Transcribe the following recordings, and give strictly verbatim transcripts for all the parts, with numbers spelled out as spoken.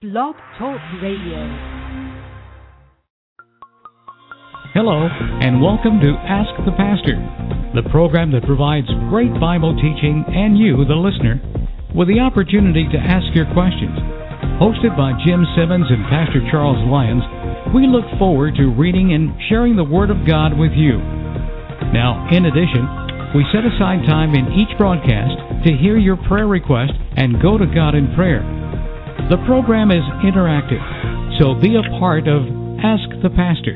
Blog Talk Radio. Hello, and welcome to Ask the Pastor, the program that provides great Bible teaching and you, the listener, with the opportunity to ask your questions. Hosted by Jim Simmons and Pastor Charles Lyons, we look forward to reading and sharing the Word of God with you. Now, in addition, we set aside time in each broadcast to hear your prayer request and go to God in prayer. The program is interactive, so be a part of Ask the Pastor.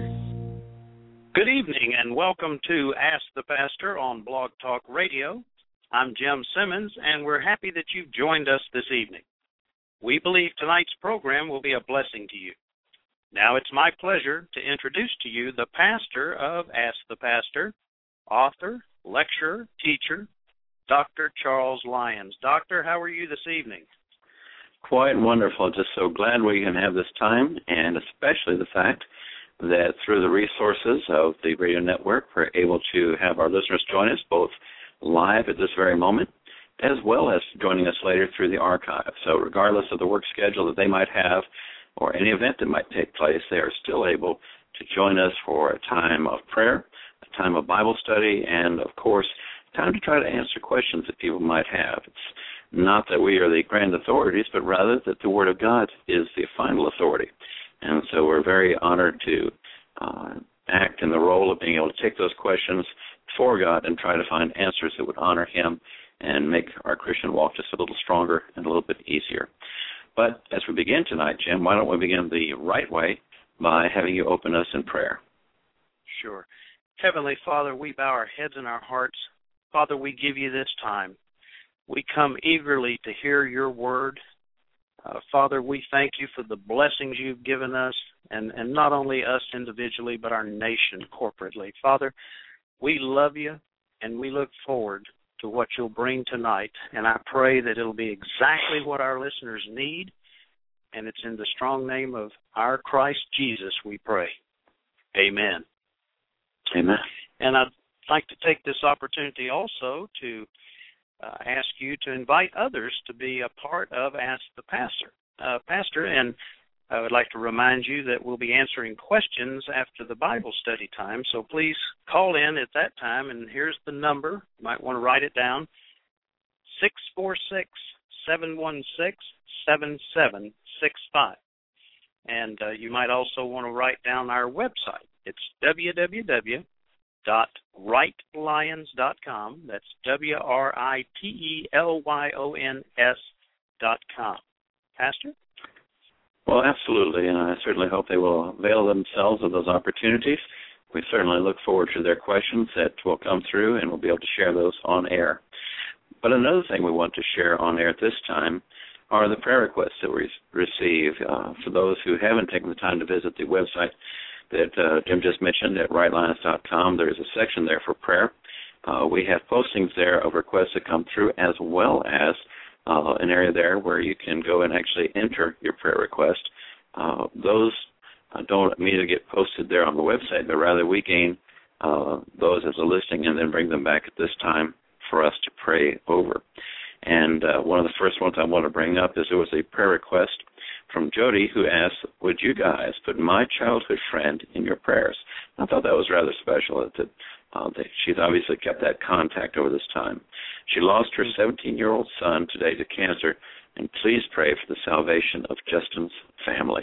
Good evening and welcome to Ask the Pastor on Blog Talk Radio. I'm Jim Simmons, and we're happy that you've joined us this evening. We believe tonight's program will be a blessing to you. Now it's my pleasure to introduce to you the pastor of Ask the Pastor, author, lecturer, teacher, Doctor Charles Lyons. Doctor, how are you this evening? Quite wonderful. Just so glad we can have this time, and especially the fact that through the resources of the radio network, we're able to have our listeners join us both live at this very moment, as well as joining us later through the archive. So regardless of the work schedule that they might have or any event that might take place, they are still able to join us for a time of prayer, a time of Bible study, and, of course, time to try to answer questions that people might have. It's not that we are the grand authorities, but rather that the Word of God is the final authority. And so we're very honored to uh, act in the role of being able to take those questions for God and try to find answers that would honor Him and make our Christian walk just a little stronger and a little bit easier. But as we begin tonight, Jim, why don't we begin the right way by having you open us in prayer? Sure. Heavenly Father, we bow our heads and our hearts. Father, we give you this time. We come eagerly to hear your word. Uh, Father, we thank you for the blessings you've given us, and, and not only us individually, but our nation corporately. Father, we love you, and we look forward to what you'll bring tonight. And I pray that it'll be exactly what our listeners need, and it's in the strong name of our Christ Jesus we pray. Amen. Amen. And I'd like to take this opportunity also to Uh, ask you to invite others to be a part of Ask the Pastor. Uh, Pastor, and I would like to remind you that we'll be answering questions after the Bible study time, so please call in at that time, and here's the number. You might want to write it down, six four six, seven one six, seven seven six five. And uh, you might also want to write down our website. It's w w w dot right lyons dot com. That's W R I T E L Y O N S dot com. Pastor? Well, absolutely, and I certainly hope they will avail themselves of those opportunities. We certainly look forward to their questions that will come through, and we'll be able to share those on air. But another thing we want to share on air at this time are the prayer requests that we receive. Uh, for those who haven't taken the time to visit the website that uh, Jim just mentioned at right lyons dot com, there's a section there for prayer. Uh, we have postings there of requests that come through, as well as uh, an area there where you can go and actually enter your prayer request. Uh, those uh, don't immediately get posted there on the website, but rather we gain uh, those as a listing and then bring them back at this time for us to pray over. And uh, one of the first ones I want to bring up is there was a prayer request from Jody, who asked, would you guys put my childhood friend in your prayers? I thought that was rather special, that, uh, that she's obviously kept that contact over this time. She lost her seventeen-year-old son today to cancer, and please pray for the salvation of Justin's family.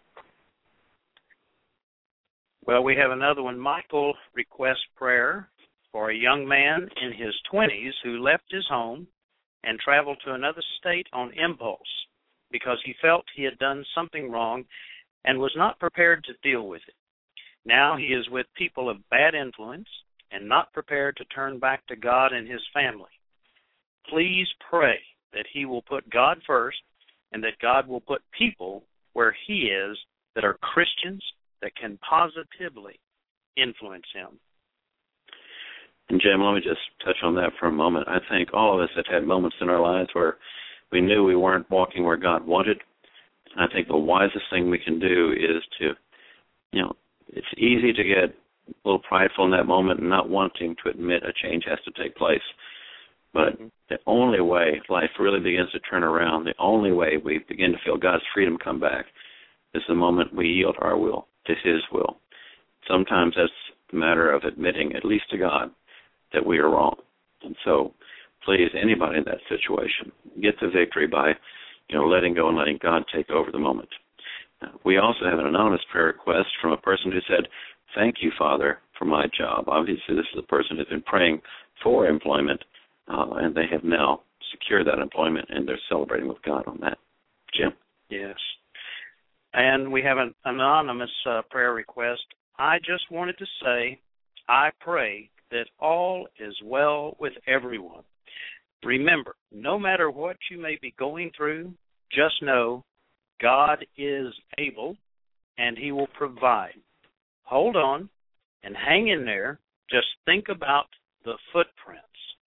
Well, we have another one. Michael requests prayer for a young man in his twenties who left his home and traveled to another state on impulse, because he felt he had done something wrong and was not prepared to deal with it. Now he is with people of bad influence and not prepared to turn back to God and his family. Please pray that he will put God first and that God will put people where he is that are Christians that can positively influence him. And Jim, let me just touch on that for a moment. I think all of us have had moments in our lives where we knew we weren't walking where God wanted. I think the wisest thing we can do is to, you know, it's easy to get a little prideful in that moment and not wanting to admit a change has to take place. But the only way life really begins to turn around, the only way we begin to feel God's freedom come back, is the moment we yield our will to His will. Sometimes that's a matter of admitting, at least to God, that we are wrong. And so, please, anybody in that situation, get the victory by, you know, letting go and letting God take over the moment. Uh, we also have an anonymous prayer request from a person who said, "Thank you, Father, for my job." Obviously, this is a person who's been praying for employment, uh, and they have now secured that employment, and they're celebrating with God on that. Jim? Yes. And we have an anonymous uh, prayer request. I just wanted to say, I pray that all is well with everyone. Remember, no matter what you may be going through, just know God is able and He will provide. Hold on and hang in there. Just think about the footprints.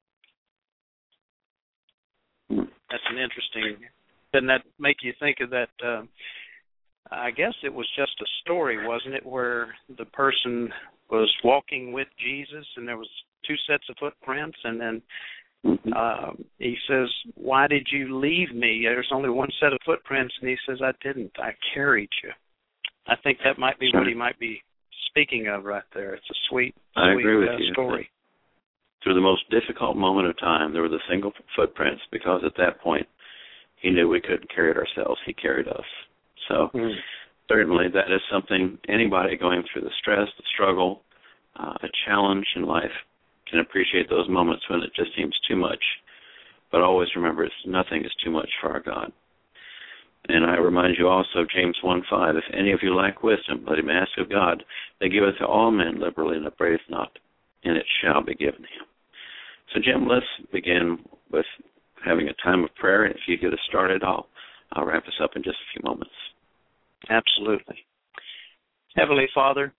That's an interesting, doesn't that make you think of that? Uh, I guess it was just a story, wasn't it, where the person was walking with Jesus and there was two sets of footprints, and then um, he says, "Why did you leave me? There's only one set of footprints." And he says, "I didn't. I carried you." I think that might be what he might be speaking of right there. It's a sweet, I sweet agree with uh, you. story. Through the most difficult moment of time, there were the single footprints, because at that point, He knew we couldn't carry it ourselves. He carried us. So mm. certainly that is something anybody going through the stress, the struggle, uh, a challenge in life can appreciate those moments when it just seems too much. But always remember, it's, nothing is too much for our God. And I remind you also, James one five, if any of you lack wisdom, let him ask of God, that giveth to all men liberally and upbraideth not, and it shall be given him. So, Jim, let's begin with having a time of prayer. And if you get us started, I'll, I'll wrap us up in just a few moments. Absolutely. Heavenly Father,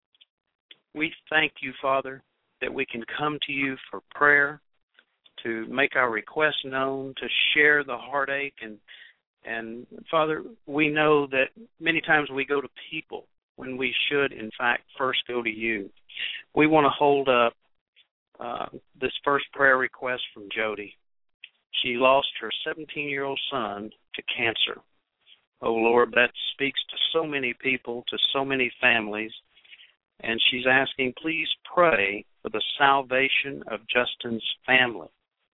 we thank you, Father, that we can come to you for prayer, to make our requests known, to share the heartache. And, and Father, we know that many times we go to people when we should, in fact, first go to you. We want to hold up uh, this first prayer request from Jody. She lost her seventeen-year-old son to cancer. Oh, Lord, that speaks to so many people, to so many families. And she's asking, please pray for the salvation of Justin's family.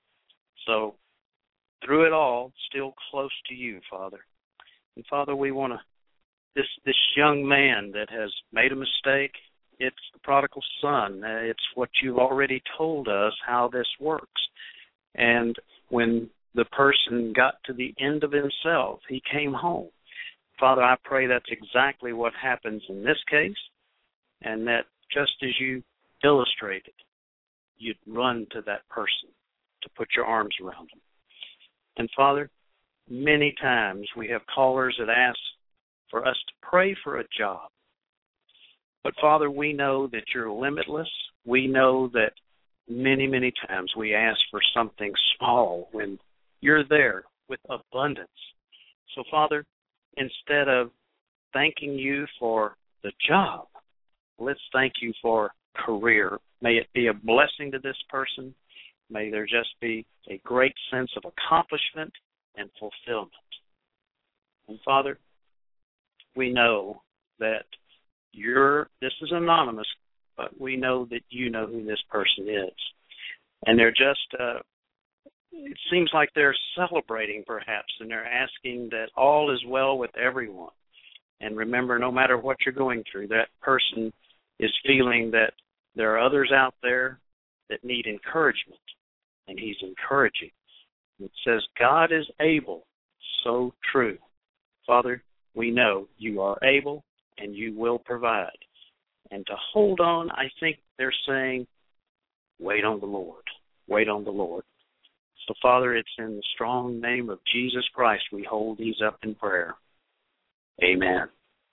So, through it all, still close to you, Father. And, Father, we want to, this this young man that has made a mistake, it's the prodigal son. It's what you've already told us how this works. And when the person got to the end of himself, he came home. Father, I pray that's exactly what happens in this case, and that just as you illustrated, you'd run to that person to put your arms around them. And Father, many times we have callers that ask for us to pray for a job. But Father, we know that you're limitless. We know that many, many times we ask for something small when you're there with abundance. So Father, instead of thanking you for the job, let's thank you for career. May it be a blessing to this person. May there just be a great sense of accomplishment and fulfillment. And Father, we know that you're, this is anonymous, but we know that you know who this person is. And they're just, uh, it seems like they're celebrating perhaps, and they're asking that all is well with everyone. And remember, no matter what you're going through, that person is feeling that there are others out there that need encouragement, and he's encouraging. It says, God is able, so true. Father, we know you are able and you will provide. And to hold on, I think they're saying, wait on the Lord. Wait on the Lord. So, Father, it's in the strong name of Jesus Christ we hold these up in prayer. Amen.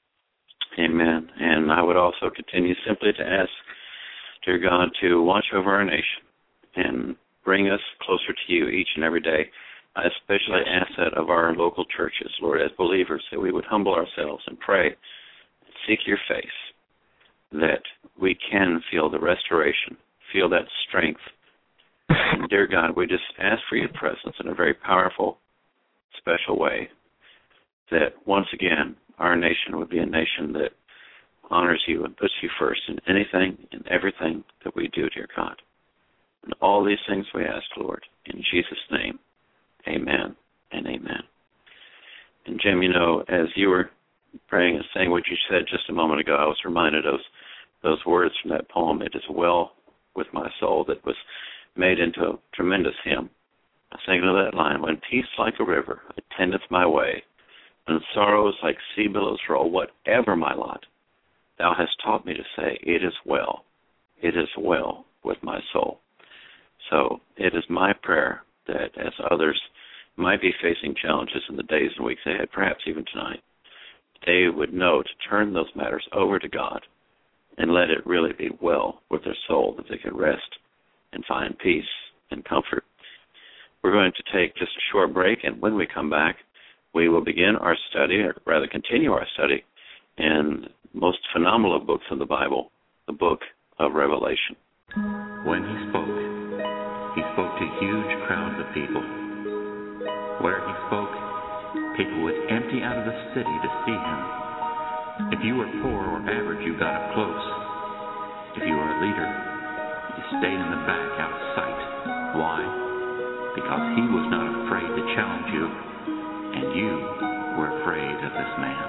Amen. And I would also continue simply to ask, dear God, to watch over our nation and bring us closer to you each and every day. I especially ask that of our local churches, Lord, as believers, that we would humble ourselves and pray and seek your face, that we can feel the restoration, feel that strength And dear God, we just ask for your presence in a very powerful, special way, that once again our nation would be a nation that honors you and puts you first in anything and everything that we do, dear God. And all these things we ask, Lord, in Jesus' name, amen and amen. And Jim, you know, as you were praying and saying what you said just a moment ago, I was reminded of those words from that poem, It Is Well With My Soul, that was made into a tremendous hymn. I sang to that line, when peace like a river attendeth my way, and sorrows like sea billows roll, whatever my lot, thou hast taught me to say, it is well, it is well with my soul. So it is my prayer that as others might be facing challenges in the days and weeks ahead, perhaps even tonight, they would know to turn those matters over to God and let it really be well with their soul, that they can rest and find peace and comfort. We're going to take just a short break, and when we come back, we will begin our study, or rather continue our study, in the most phenomenal of books in the Bible, the book of Revelation. When he spoke, he spoke to huge crowds of people. Where he spoke, people would empty out of the city to see him. If you were poor or average, you got up close. If you were a leader, you stayed in the back out of sight. Why? Because he was not afraid to challenge you, and you were afraid of this man.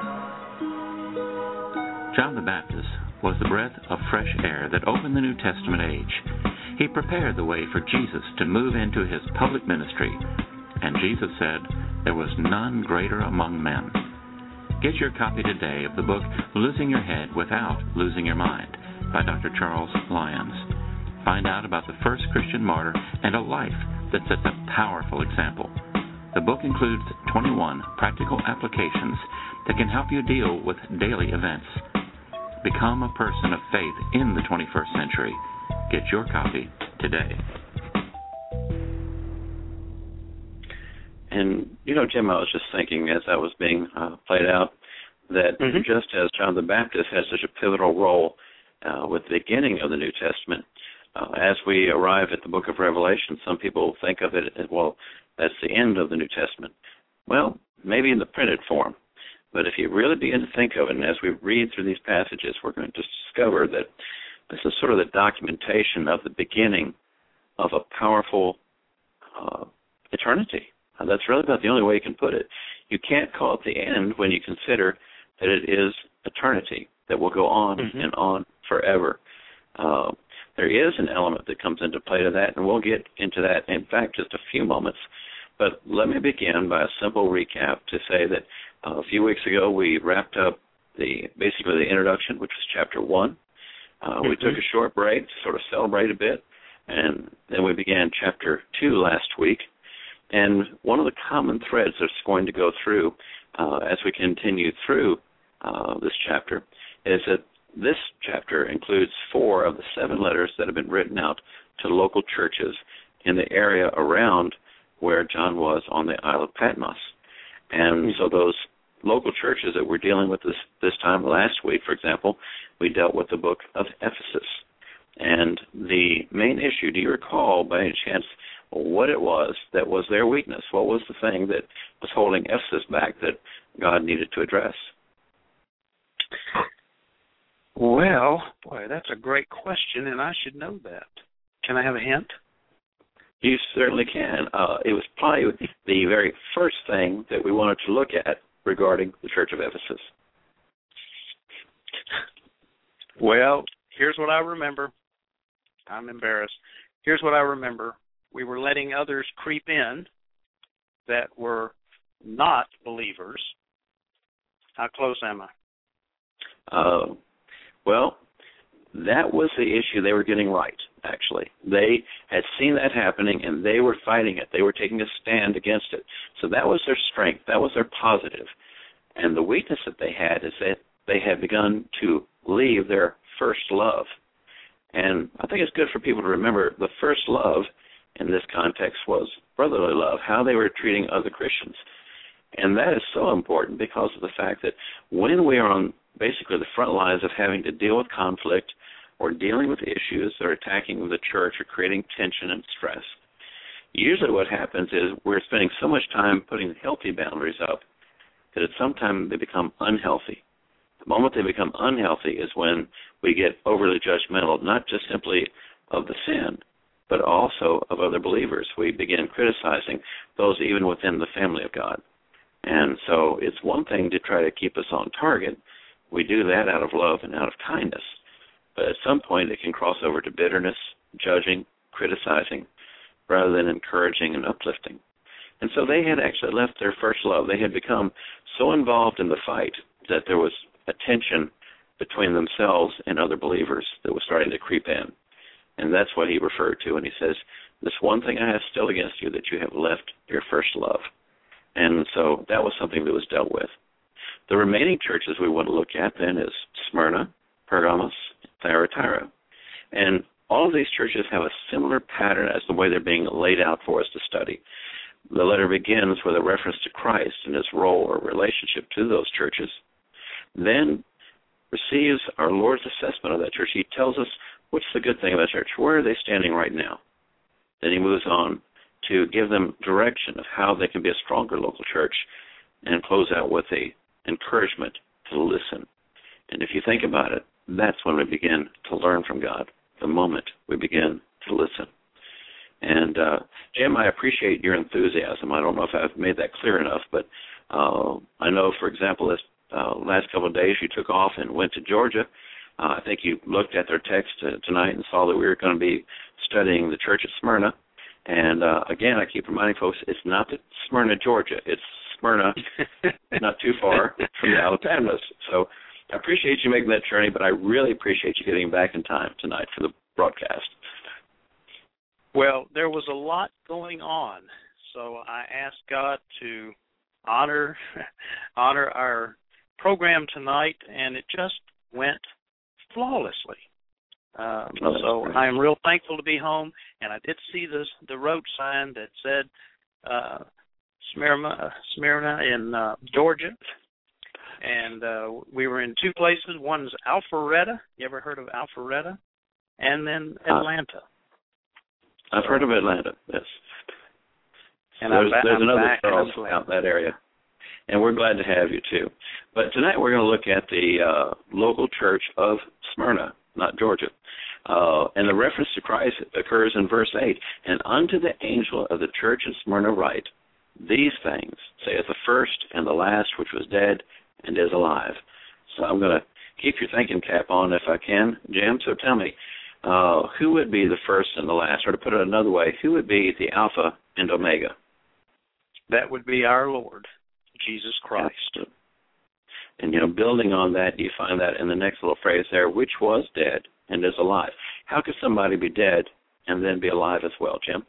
John the Baptist was the breath of fresh air that opened the New Testament age. He prepared the way for Jesus to move into his public ministry, and Jesus said, there was none greater among men. Get your copy today of the book Losing Your Head Without Losing Your Mind by Doctor Charles Lyons. Find out about the first Christian martyr and a life that sets a powerful example. The book includes twenty-one practical applications that can help you deal with daily events. Become a person of faith in the twenty-first century. Get your copy today. And, you know, Jim, I was just thinking as that was being uh, played out, that mm-hmm. just as John the Baptist has such a pivotal role uh, with the beginning of the New Testament, uh, as we arrive at the book of Revelation, some people think of it as, well, that's the end of the New Testament. Well, maybe in the printed form. But if you really begin to think of it, and as we read through these passages, we're going to discover that this is sort of the documentation of the beginning of a powerful uh, eternity. Uh, that's really about the only way you can put it. You can't call it the end when you consider that it is eternity that will go on mm-hmm. and on forever. Uh, there is an element that comes into play to that, and we'll get into that in fact just a few moments. But let me begin by a simple recap to say that uh, a few weeks ago we wrapped up the basically the introduction, which was chapter one. Uh, mm-hmm. We took a short break to sort of celebrate a bit, and then we began chapter two last week. And one of the common threads that's going to go through uh, as we continue through uh, this chapter is that this chapter includes four of the seven letters that have been written out to local churches in the area around where John was on the Isle of Patmos. And so those local churches that we're dealing with this, this time last week, for example, we dealt with the book of Ephesus. And the main issue, do you recall by any chance what it was that was their weakness? What was the thing that was holding Ephesus back that God needed to address? Well, boy, that's a great question, and I should know that. Can I have a hint? You certainly can. Uh, it was probably the very first thing that we wanted to look at regarding the Church of Ephesus. Well, here's what I remember. I'm embarrassed. Here's what I remember. We were letting others creep in that were not believers. How close am I? Uh, well, that was the issue they were getting right, actually. They had seen that happening, and they were fighting it. They were taking a stand against it. So that was their strength. That was their positive. And the weakness that they had is that they had begun to leave their first love. And I think it's good for people to remember the first love in this context was brotherly love, how they were treating other Christians. And that is so important because of the fact that when we are on basically the front lines of having to deal with conflict or dealing with issues that are attacking the church or creating tension and stress. Usually what happens is we're spending so much time putting healthy boundaries up that at some time they become unhealthy. The moment they become unhealthy is when we get overly judgmental, not just simply of the sin, but also of other believers. We begin criticizing those even within the family of God. And so it's one thing to try to keep us on target. We do that out of love and out of kindness. But at some point it can cross over to bitterness, judging, criticizing, rather than encouraging and uplifting. And so they had actually left their first love. They had become so involved in the fight that there was a tension between themselves and other believers that was starting to creep in. And that's what he referred to when he says, this one thing I have still against you, that you have left your first love. And so that was something that was dealt with. The remaining churches we want to look at then is Smyrna, Pergamos, Thyatira. And all of these churches have a similar pattern as the way they're being laid out for us to study. The letter begins with a reference to Christ and his role or relationship to those churches, then receives our Lord's assessment of that church. He tells us what's the good thing about church. Where are they standing right now? Then he moves on to give them direction of how they can be a stronger local church and close out with a encouragement to listen. And if you think about it, that's when we begin to learn from God, the moment we begin to listen. And, uh, Jim, I appreciate your enthusiasm. I don't know if I've made that clear enough, but uh, I know, for example, this uh, last couple of days you took off and went to Georgia. Uh, I think you looked at their text uh, tonight and saw that we were going to be studying the church at Smyrna. And, uh, again, I keep reminding folks, it's not that Smyrna, Georgia. It's Smyrna, not too far from the Alabamas. So I appreciate you making that journey, but I really appreciate you getting back in time tonight for the broadcast. Well, there was a lot going on, so I asked God to honor honor our program tonight, and it just went flawlessly. Um, oh, so great. I am real thankful to be home, and I did see the the road sign that said uh, Smyrna, Smyrna in uh, Georgia, and uh, we were in two places. One's Alpharetta. You ever heard of Alpharetta? And then Atlanta. Uh, I've heard of Atlanta, yes. And there's I'm, there's I'm another back Charles out in that area. And we're glad to have you, too. But tonight we're going to look at the uh, local church of Smyrna, not Georgia. Uh, and the reference to Christ occurs in verse eight. And unto the angel of the church in Smyrna write, these things saith the first and the last, which was dead and is alive. So I'm going to keep your thinking cap on if I can, Jim. So tell me, Uh, who would be the first and the last? Or to put it another way, who would be the Alpha and Omega? That would be our Lord, Jesus Christ. Absolutely. And, you know, building on that, you find that in the next little phrase there, which was dead and is alive. How could somebody be dead and then be alive as well, Jim?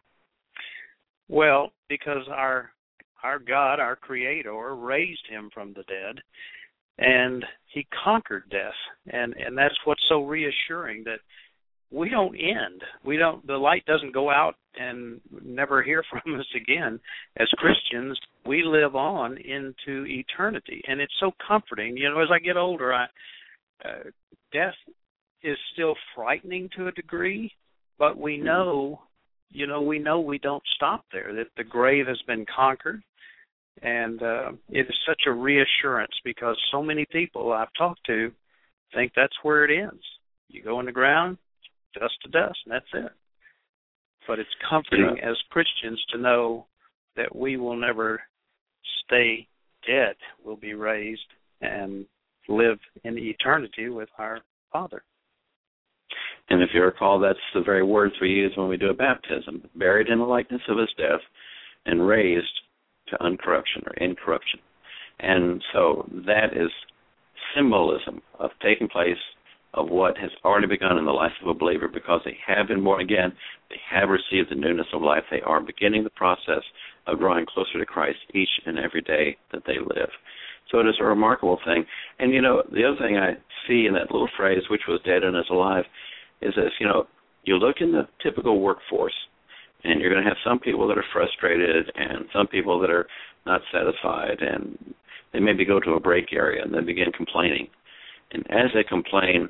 Well, because our our God, our Creator, raised him from the dead, and he conquered death. And, and that's what's so reassuring, that we don't end. We don't. The light doesn't go out and never hear from us again. As Christians, we live on into eternity, and it's so comforting. You know, as I get older, I, uh, death is still frightening to a degree, but we know, you know, we know we don't stop there, that the grave has been conquered. And uh, it is such a reassurance, because so many people I've talked to think that's where it ends. You go in the ground, dust to dust, and that's it. But it's comforting yeah. as Christians to know that we will never stay dead. We'll be raised and live in eternity with our Father. And if you recall, that's the very words we use when we do a baptism: buried in the likeness of his death and raised to uncorruption or incorruption. And so that is symbolism of taking place of what has already begun in the life of a believer, because they have been born again, they have received the newness of life, they are beginning the process of drawing closer to Christ each and every day that they live. So it is a remarkable thing. And, you know, the other thing I see in that little phrase, which was dead and is alive, is this, you know, you look in the typical workforce, and you're going to have some people that are frustrated and some people that are not satisfied, and they maybe go to a break area and they begin complaining. And as they complain,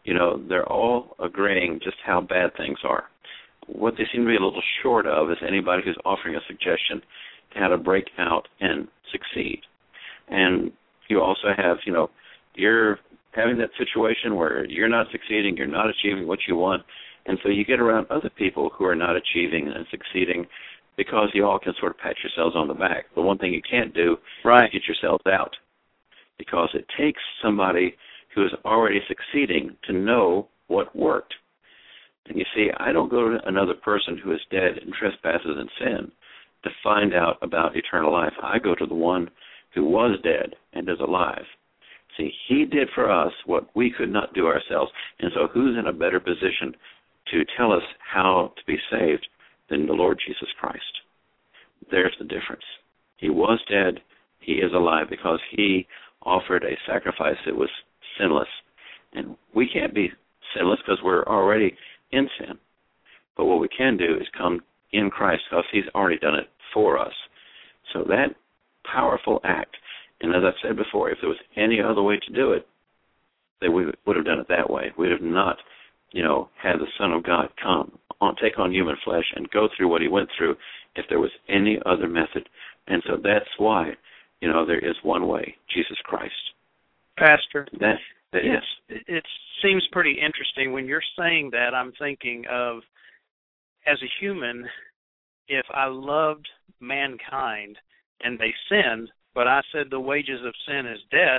you know, they're all agreeing just how bad things are. What they seem to be a little short of is anybody who's offering a suggestion to how to break out and succeed. And you also have, you know, you're having that situation where you're not succeeding, you're not achieving what you want, and so you get around other people who are not achieving and succeeding because you all can sort of pat yourselves on the back. The one thing you can't do right. is get yourselves out, because it takes somebody who is already succeeding to know what worked. And you see, I don't go to another person who is dead in trespasses and sin to find out about eternal life. I go to the one who was dead and is alive. See, he did for us what we could not do ourselves. And so who's in a better position to tell us how to be saved than the Lord Jesus Christ? There's the difference. He was dead. He is alive because he offered a sacrifice that was sinless. And we can't be sinless because we're already in sin. But what we can do is come in Christ because he's already done it for us. So that powerful act, and as I've said before, if there was any other way to do it, then we would have done it that way. We would have not, you know, had the Son of God come, on, take on human flesh and go through what he went through if there was any other method. And so that's why, you know, there is one way, Jesus Christ. Pastor, that, that it, is. it seems pretty interesting. When you're saying that, I'm thinking of, as a human, if I loved mankind and they sinned, but I said the wages of sin is death,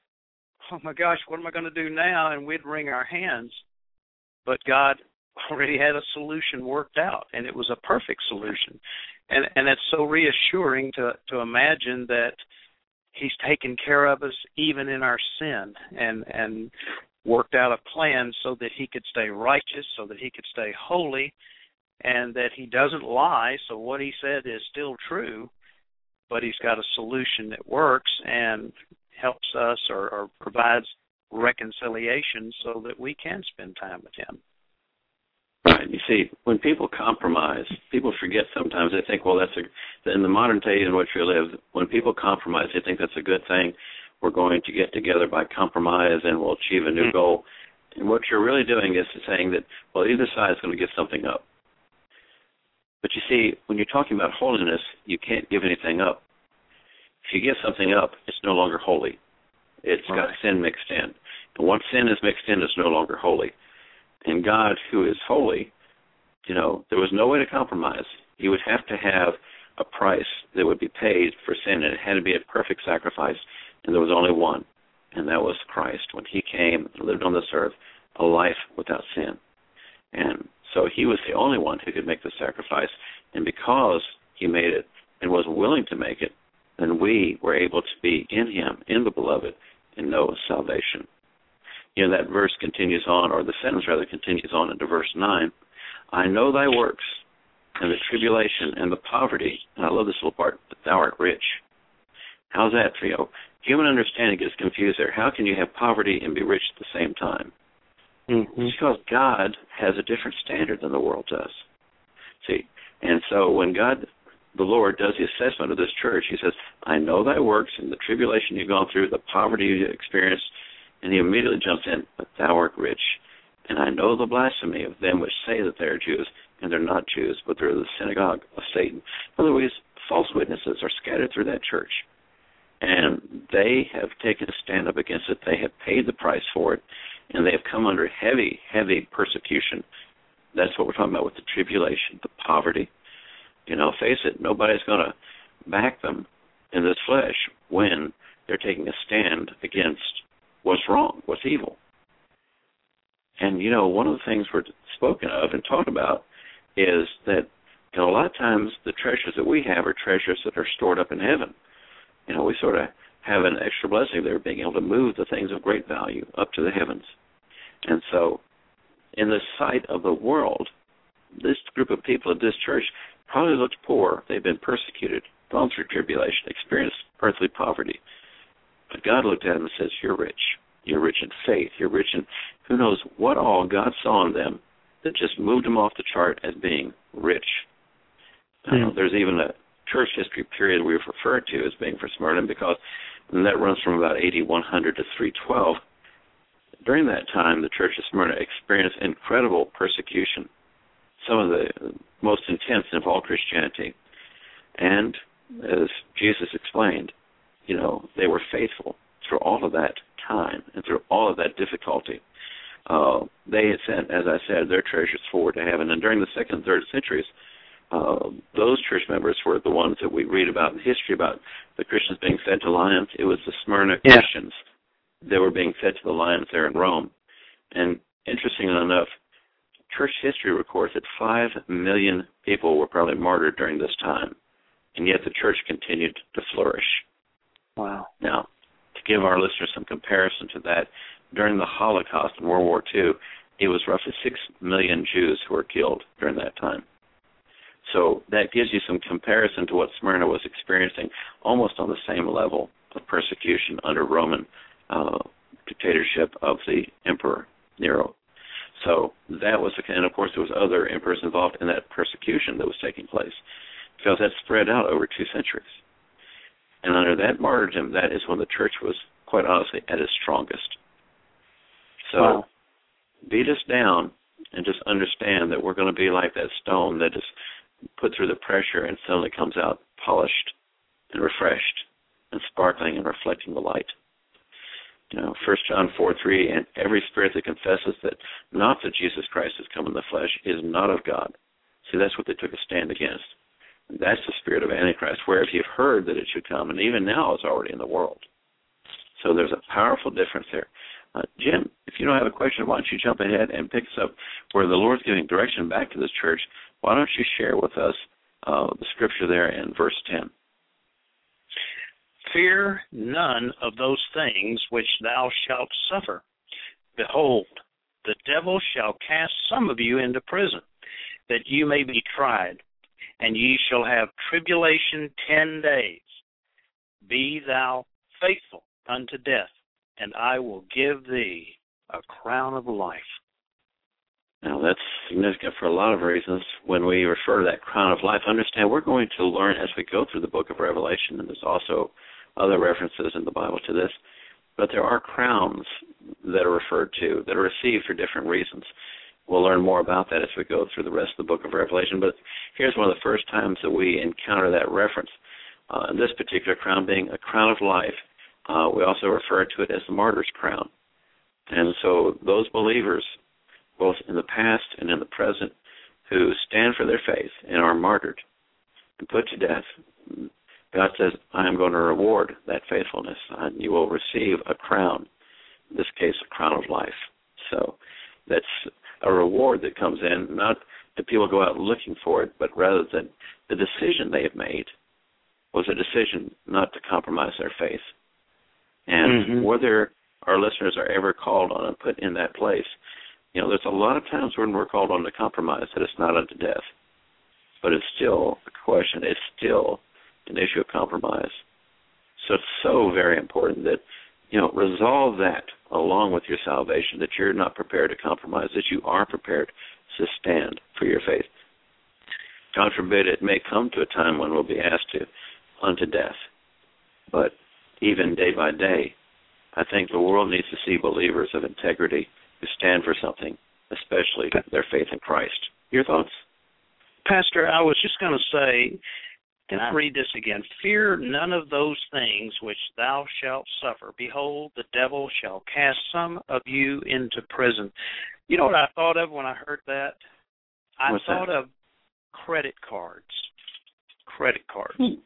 oh my gosh, what am I going to do now? And we'd wring our hands. But God already had a solution worked out, and it was a perfect solution. And and it's so reassuring to, to imagine that he's taken care of us even in our sin and, and worked out a plan so that he could stay righteous, so that he could stay holy, and that he doesn't lie, so what he said is still true, but he's got a solution that works and helps us or, or provides reconciliation so that we can spend time with him. Right. You see, when people compromise, people forget sometimes. They think, well, that's a, in the modern day in which we live, when people compromise, they think that's a good thing. We're going to get together by compromise and we'll achieve a new mm-hmm. goal. And what you're really doing is saying that, well, either side is going to give something up. But you see, when you're talking about holiness, you can't give anything up. If you give something up, it's no longer holy. It's right. got sin mixed in. And once sin is mixed in, it's no longer holy. And God, who is holy, you know, there was no way to compromise. He would have to have a price that would be paid for sin, and it had to be a perfect sacrifice. And there was only one, and that was Christ. When he came and lived on this earth, a life without sin. And so he was the only one who could make the sacrifice. And because he made it and was willing to make it, then we were able to be in him, in the beloved, and know salvation. You know, that verse continues on, or the sentence rather continues on into verse nine. I know thy works, and the tribulation, and the poverty, and I love this little part, but thou art rich. How's that for you? Human understanding gets confused there. How can you have poverty and be rich at the same time? Mm-hmm. It's because God has a different standard than the world does. See, and so when God, the Lord, does the assessment of this church, he says, I know thy works and the tribulation you've gone through, the poverty you experienced, and he immediately jumps in, but thou art rich. And I know the blasphemy of them which say that they are Jews, and they're not Jews, but they're the synagogue of Satan. In other words, false witnesses are scattered through that church. And they have taken a stand up against it. They have paid the price for it, and they have come under heavy, heavy persecution. That's what we're talking about with the tribulation, the poverty. You know, face it, nobody's going to back them in this flesh when they're taking a stand against what's wrong, what's evil. And, you know, one of the things we're spoken of and talked about is that, you know, a lot of times the treasures that we have are treasures that are stored up in heaven. You know, we sort of have an extra blessing there, being able to move the things of great value up to the heavens. And so, in the sight of the world, this group of people at this church probably looked poor. They've been persecuted, gone through tribulation, experienced earthly poverty. But God looked at them and says, you're rich. You're rich in faith. You're rich in who knows what all God saw in them that just moved them off the chart as being rich. Mm. Uh, there's even a church history period we've referred to as being for Smyrna because that runs from about A D one hundred to three twelve. during that time, the Church of Smyrna experienced incredible persecution, some of the most intense in all Christianity. And as Jesus explained, you know, they were faithful through all of that time and through all of that difficulty. Uh, they had sent, as I said, their treasures forward to heaven. And during the second and third centuries, uh, those church members were the ones that we read about in history about the Christians being fed to lions. It was the Smyrna yeah. Christians that were being fed to the lions there in Rome. And interestingly enough, church history records that five million people were probably martyred during this time, and yet the church continued to flourish. Wow. Now, to give our listeners some comparison to that, during the Holocaust in World War Two, it was roughly six million Jews who were killed during that time. So that gives you some comparison to what Smyrna was experiencing, almost on the same level of persecution under Roman uh, dictatorship of the Emperor Nero. So that was, and of course there was other emperors involved in that persecution that was taking place, because that spread out over two centuries. And under that martyrdom, that is when the church was, quite honestly, at its strongest. So wow. beat us down and just understand that we're going to be like that stone that is put through the pressure and suddenly comes out polished and refreshed and sparkling and reflecting the light. You know, First John four three, and every spirit that confesses that not that Jesus Christ has come in the flesh is not of God. See, that's what they took a stand against. That's the spirit of Antichrist, whereas you've heard that it should come, and even now it's already in the world. So there's a powerful difference there. Uh, Jim, if you don't have a question, why don't you jump ahead and pick us up where the Lord's giving direction back to this church. Why don't you share with us uh, the scripture there in verse ten? Fear none of those things which thou shalt suffer. Behold, the devil shall cast some of you into prison, that you may be tried, and ye shall have tribulation ten days. Be thou faithful unto death, and I will give thee a crown of life. Now, that's significant for a lot of reasons. When we refer to that crown of life, understand we're going to learn as we go through the book of Revelation, and there's also other references in the Bible to this, but there are crowns that are referred to that are received for different reasons. We'll learn more about that as we go through the rest of the book of Revelation, but here's one of the first times that we encounter that reference. Uh, this particular crown being a crown of life, uh, we also refer to it as the martyr's crown. And so those believers, both in the past and in the present, who stand for their faith and are martyred and put to death, God says, I am going to reward that faithfulness, and you will receive a crown, in this case, a crown of life. So that's a reward that comes in, not that people go out looking for it, but rather that the decision they have made was a decision not to compromise their faith. And mm-hmm. whether our listeners are ever called on and put in that place, you know, there's a lot of times when we're called on to compromise that it's not unto death. But it's still a question. It's still an issue of compromise. So it's so very important that, you know, resolve that along with your salvation, that you're not prepared to compromise, that you are prepared to stand for your faith. God forbid it may come to a time when we'll be asked to unto death. But even day by day, I think the world needs to see believers of integrity who stand for something, especially their faith in Christ. Your thoughts? Pastor, I was just going to say, can I read this again? Fear none of those things which thou shalt suffer. Behold, the devil shall cast some of you into prison. You know what I thought of when I heard that? I What's thought that? of credit cards. Credit cards. Hmm.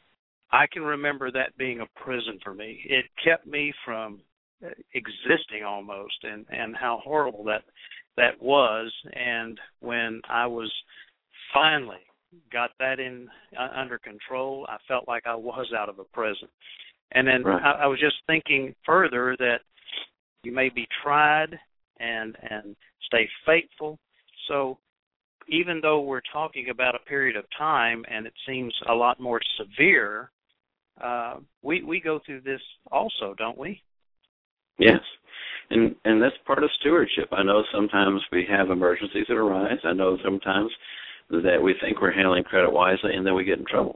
I can remember that being a prison for me. It kept me from existing almost, and, and how horrible that that was. And when I was finally got that in uh, under control, I felt like I was out of a prison. And then right. I, I was just thinking further that you may be tried and and stay faithful. So even though we're talking about a period of time and it seems a lot more severe, uh, we we go through this also, don't we? Yes, and and that's part of stewardship. I know sometimes we have emergencies that arise. I know sometimes that we think we're handling credit wisely, and then we get in trouble.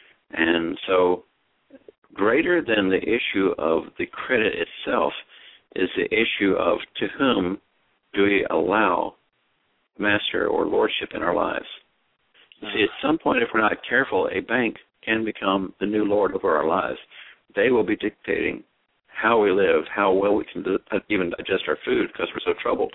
And so greater than the issue of the credit itself is the issue of to whom do we allow master or lordship in our lives. You see, at some point, if we're not careful, a bank can become the new lord over our lives. They will be dictating how we live, how well we can do, even digest our food because we're so troubled.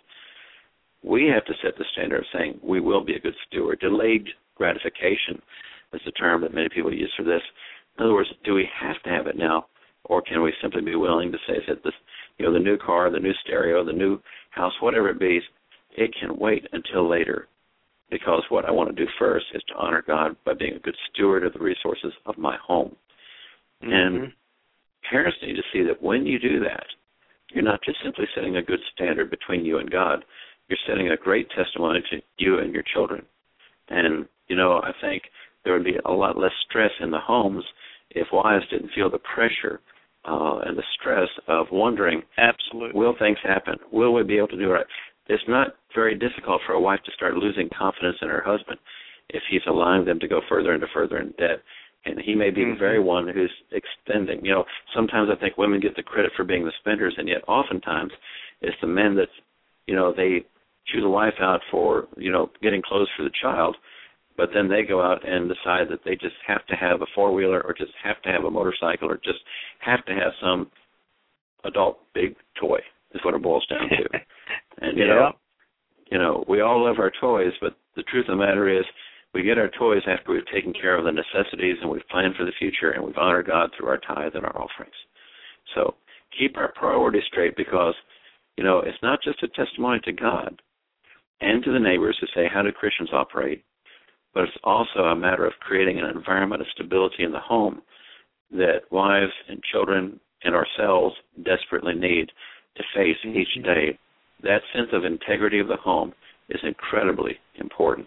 We have to set the standard of saying we will be a good steward. Delayed gratification is the term that many people use for this. In other words, do we have to have it now, or can we simply be willing to say that this, you know, the new car, the new stereo, the new house, whatever it be, it can wait until later, because what I want to do first is to honor God by being a good steward of the resources of my home. Mm-hmm. And parents need to see that when you do that, you're not just simply setting a good standard between you and God. You're setting a great testimony to you and your children. And, you know, I think there would be a lot less stress in the homes if wives didn't feel the pressure uh, and the stress of wondering, absolutely, will things happen? Will we be able to do it right? It's not very difficult for a wife to start losing confidence in her husband if he's allowing them to go further and further in debt. And he may be mm-hmm. the very one who's extending. You know, sometimes I think women get the credit for being the spenders, and yet oftentimes it's the men that, you know, they choose a wife out for, you know, getting clothes for the child, but then they go out and decide that they just have to have a four-wheeler or just have to have a motorcycle or just have to have some adult big toy is what it boils down to. And, you yeah. know, you know, we all love our toys, but the truth of the matter is we get our toys after we've taken care of the necessities and we've planned for the future and we've honored God through our tithe and our offerings. So keep our priorities straight, because, you know, it's not just a testimony to God and to the neighbors who say, how do Christians operate? But it's also a matter of creating an environment of stability in the home that wives and children and ourselves desperately need to face mm-hmm. each day. That sense of integrity of the home is incredibly important.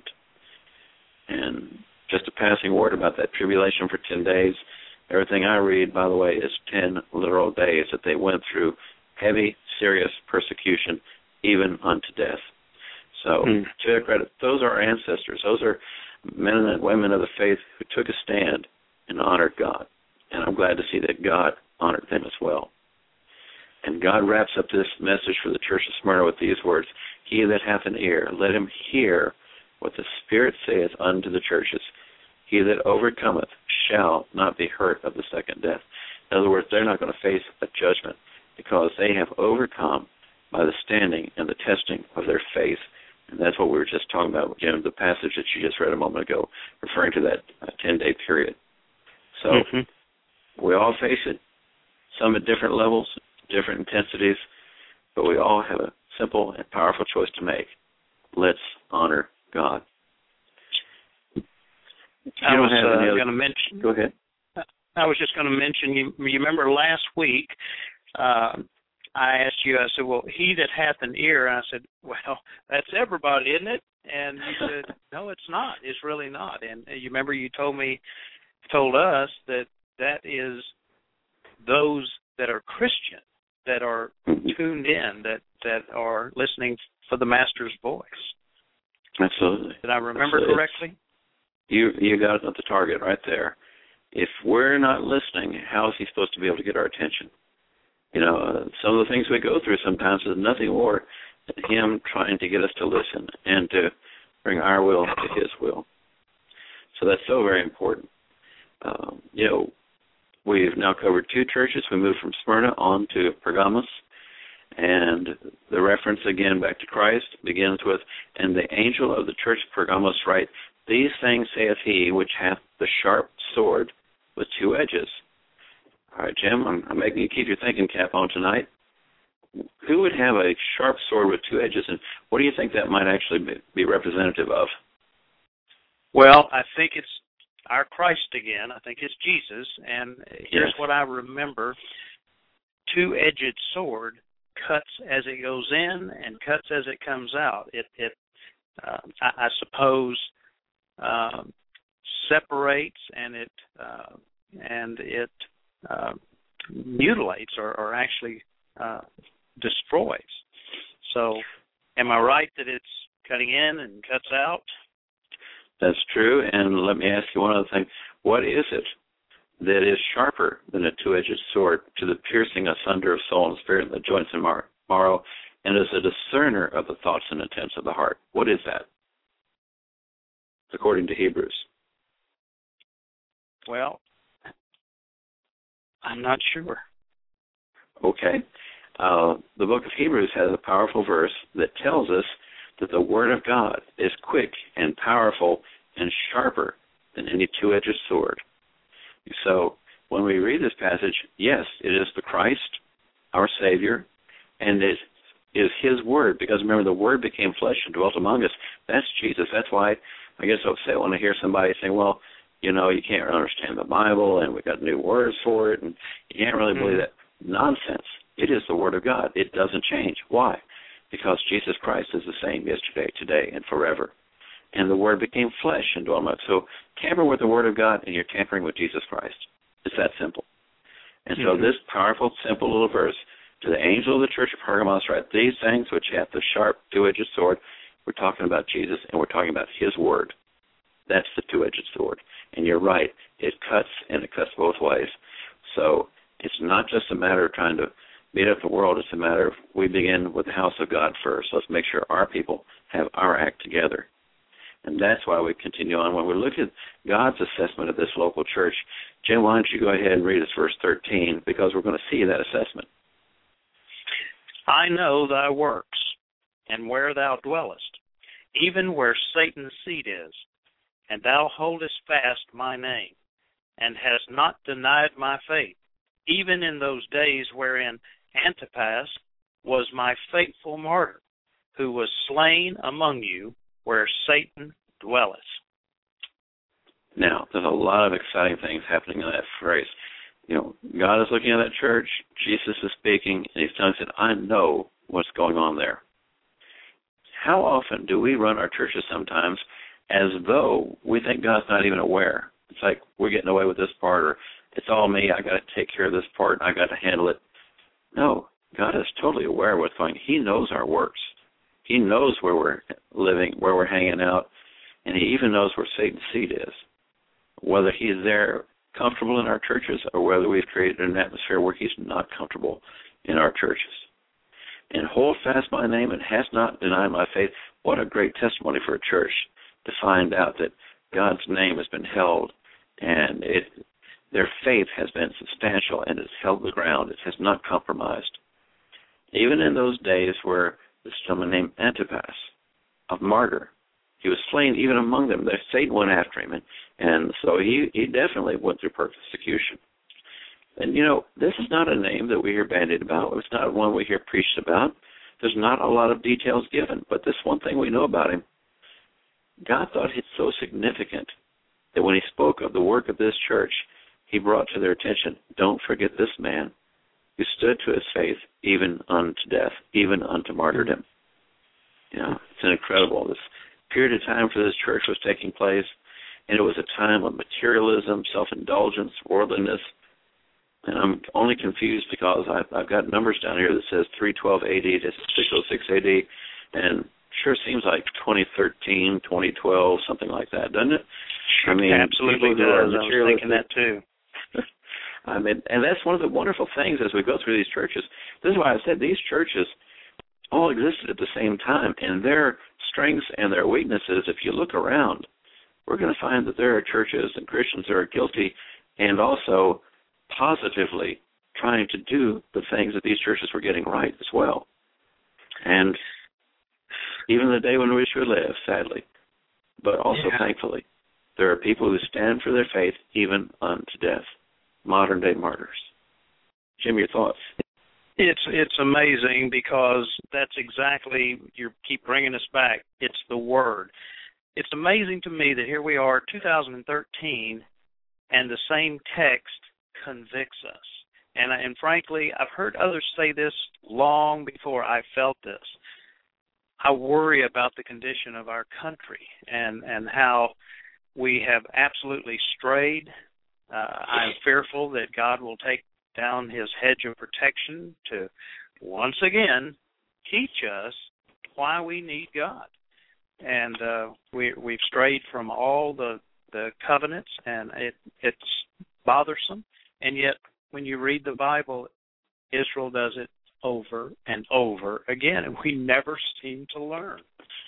And just a passing word about that tribulation for ten days, everything I read, by the way, is ten literal days that they went through heavy, serious persecution, even unto death. So, mm. to their credit, those are our ancestors. Those are men and women of the faith who took a stand and honored God. And I'm glad to see that God honored them as well. And God wraps up this message for the church of Smyrna with these words, he that hath an ear, let him hear what the Spirit saith unto the churches. He that overcometh shall not be hurt of the second death. In other words, they're not going to face a judgment because they have overcome by the standing and the testing of their faith. And that's what we were just talking about, Jim, the passage that you just read a moment ago, referring to that uh, ten-day period. So mm-hmm. we all face it, some at different levels, different intensities, but we all have a simple and powerful choice to make. Let's honor God. I was uh, going to mention. Go ahead. I was just going to mention. You, you remember last week, uh, I asked you. I said, "Well, he that hath an ear." And I said, "Well, that's everybody, isn't it?" And you said, "No, it's not. It's really not." And you remember you told me, told us that that is those that are Christian, that are mm-hmm. tuned in, that that are listening for the Master's voice. Absolutely. Did I remember Absolutely. correctly? You you got it at the target right there. If we're not listening, how is he supposed to be able to get our attention? You know, uh, some of the things we go through sometimes is nothing more than him trying to get us to listen and to bring our will to his will. So that's so very important. Um, you know, we've now covered two churches. We moved from Smyrna on to Pergamos. And the reference again back to Christ begins with, and the angel of the church of Pergamos write, these things saith he which hath the sharp sword with two edges. All right, Jim, I'm, I'm making you keep your thinking cap on tonight. Who would have a sharp sword with two edges, and what do you think that might actually be, be representative of? Well, I think it's our Christ again. I think it's Jesus. And here's yes. what I remember. Two-edged sword cuts as it goes in and cuts as it comes out. It, it uh, I, I suppose, um, separates and it uh, and it uh, mutilates or, or actually uh, destroys. So, am I right that it's cutting in and cuts out? That's true. And let me ask you one other thing. What is it that is sharper than a two-edged sword to the piercing asunder of soul and spirit and the joints and marrow? tomorrow, and is a discerner of the thoughts and intents of the heart. What is that, according to Hebrews? Well, I'm not sure. Okay. Uh, the book of Hebrews has a powerful verse that tells us that the Word of God is quick and powerful and sharper than any two-edged sword. So when we read this passage, yes, it is the Christ, our Savior, and it is His Word, because remember, the Word became flesh and dwelt among us. That's Jesus. That's why I guess I'll say when I hear somebody say, well, you know, you can't really understand the Bible, and we got new words for it, and you can't really believe that. Nonsense. It is the Word of God. It doesn't change. Why? Because Jesus Christ is the same yesterday, today, and forever. And the Word became flesh and dwelt among us. So tamper with the Word of God, and you're tampering with Jesus Christ. It's that simple. And so mm-hmm. this powerful, simple little verse, to the angel of the church of Pergamos, write these things which hath the sharp two-edged sword. We're talking about Jesus, and we're talking about His Word. That's the two-edged sword. And you're right. It cuts, and it cuts both ways. So it's not just a matter of trying to beat up the world. It's a matter of we begin with the house of God first. Let's make sure our people have our act together. And that's why we continue on. When we look at God's assessment of this local church, Jim, why don't you go ahead and read us verse thirteen, because we're going to see that assessment. I know thy works, and where thou dwellest, even where Satan's seat is, and thou holdest fast my name, and hast not denied my faith, even in those days wherein Antipas was my faithful martyr, who was slain among you, where Satan dwelleth. Now, there's a lot of exciting things happening in that phrase. You know, God is looking at that church, Jesus is speaking, and He's telling us, I know what's going on there. How often do we run our churches sometimes as though we think God's not even aware? It's like we're getting away with this part, or it's all me, I got to take care of this part, I got to handle it. No, God is totally aware of what's going on. He knows our works. He knows where we're living, where we're hanging out, and He even knows where Satan's seat is. Whether He's there comfortable in our churches or whether we've created an atmosphere where He's not comfortable in our churches. And hold fast my name and hast not denied my faith. What a great testimony for a church to find out that God's name has been held and it, their faith has been substantial and has held the ground. It has not compromised. Even in those days where there's someone named Antipas, a martyr, he was slain even among them. Satan went after him, and, and so he, he definitely went through persecution. And, you know, this is not a name that we hear bandied about. It's not one we hear preached about. There's not a lot of details given, but this one thing we know about him, God thought it so significant that when He spoke of the work of this church, He brought to their attention, don't forget this man who stood to his faith even unto death, even unto martyrdom. You know, it's incredible. This period of time for this church was taking place, and it was a time of materialism, self-indulgence, worldliness. And I'm only confused because I've, I've got numbers down here that says three twelve A D to six oh six A D, and sure seems like twenty thirteen, twenty twelve, something like that, doesn't it? Sure, I mean, absolutely does. I was thinking that too. I mean, and that's one of the wonderful things as we go through these churches. This is why I said these churches all existed at the same time, and their strengths and their weaknesses, if you look around, we're going to find that there are churches and Christians that are guilty and also positively trying to do the things that these churches were getting right as well. And even the day when we should live, sadly, but also yeah. thankfully, there are people who stand for their faith even unto death, modern-day martyrs. Jim, your thoughts? It's it's amazing because that's exactly, you keep bringing us back, it's the Word. It's amazing to me that here we are, two thousand thirteen, and the same text convicts us. And, and frankly, I've heard others say this long before I felt this. I worry about the condition of our country and, and how we have absolutely strayed. Uh, I'm fearful that God will take down His hedge of protection to, once again, teach us why we need God. And uh, we, we've strayed from all the, the covenants, and it, it's bothersome. And yet, when you read the Bible, Israel does it over and over again, and we never seem to learn.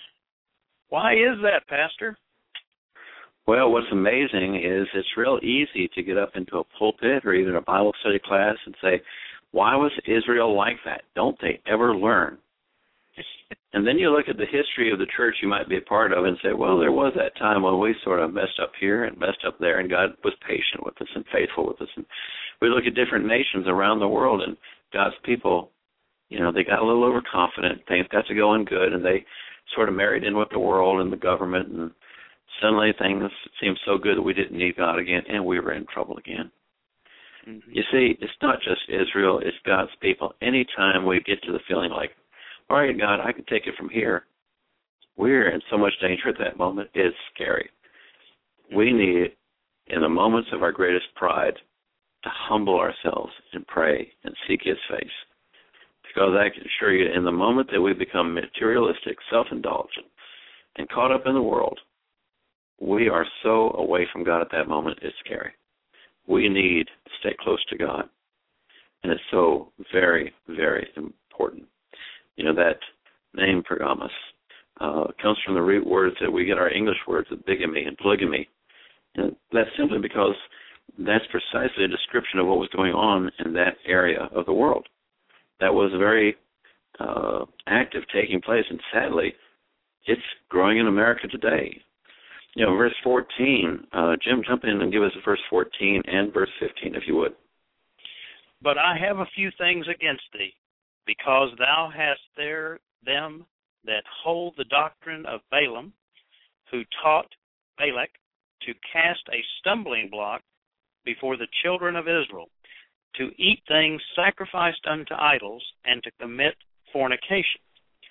Why is that, Pastor? Well, what's amazing is it's real easy to get up into a pulpit or even a Bible study class and say, why was Israel like that? Don't they ever learn? And then you look at the history of the church you might be a part of and say, well, there was that time when we sort of messed up here and messed up there, and God was patient with us and faithful with us. And we look at different nations around the world, and God's people, you know, they got a little overconfident. Things got to going good, and they sort of married in with the world and the government, and suddenly things seemed so good that we didn't need God again, and we were in trouble again. Mm-hmm. You see, it's not just Israel, it's God's people. Anytime we get to the feeling like, all right, God, I can take it from here, we're in so much danger at that moment. It's scary. We need, in the moments of our greatest pride, to humble ourselves and pray and seek His face. Because I can assure you, in the moment that we become materialistic, self-indulgent, and caught up in the world, we are so away from God at that moment, it's scary. We need to stay close to God. And it's so very, very important. You know, that name, Pergamos, uh, comes from the root words that we get our English words of bigamy and polygamy. And that's simply because that's precisely a description of what was going on in that area of the world. That was very uh, active, taking place, and sadly, it's growing in America today. You know, verse fourteen, uh, Jim, jump in and give us verse fourteen and verse fifteen, if you would. But I have a few things against thee, because thou hast there them that hold the doctrine of Balaam, who taught Balak to cast a stumbling block before the children of Israel, to eat things sacrificed unto idols, and to commit fornication.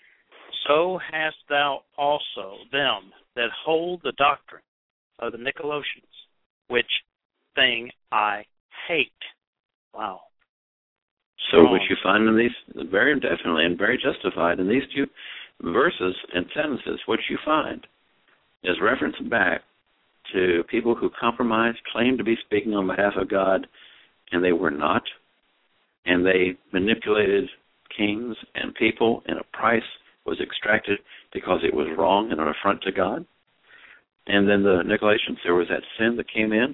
So hast thou also them that hold the doctrine of the Nicolaitans, which thing I hate. Wow. So what you find in these, very definitely and very justified, in these two verses and sentences, what you find is reference back to people who compromised, claimed to be speaking on behalf of God, and they were not, and they manipulated kings and people, and a price was extracted because it was wrong and an affront to God. And then the Nicolaitans, there was that sin that came in,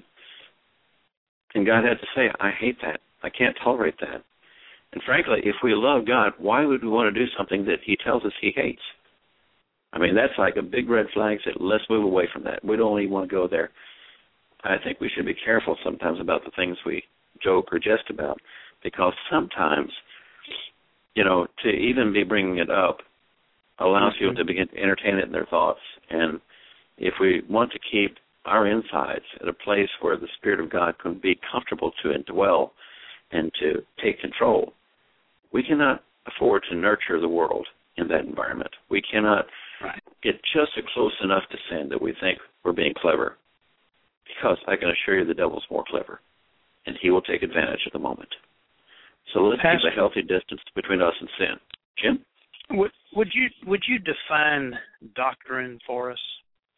and God had to say, I hate that. I can't tolerate that. And frankly, if we love God, why would we want to do something that He tells us He hates? I mean, that's like a big red flag that let's move away from that. We don't even want to go there. I think we should be careful sometimes about the things we joke or jest about, because sometimes, you know, to even be bringing it up allows mm-hmm. people to begin to entertain it in their thoughts. And if we want to keep our insides at a place where the Spirit of God can be comfortable to indwell and to take control, we cannot afford to nurture the world in that environment. We cannot right. get just close enough to sin that we think we're being clever, because I can assure you the devil's more clever, and he will take advantage of the moment. So let's Pastor, keep a healthy distance between us and sin. Jim? Would, would you would you define doctrine for us?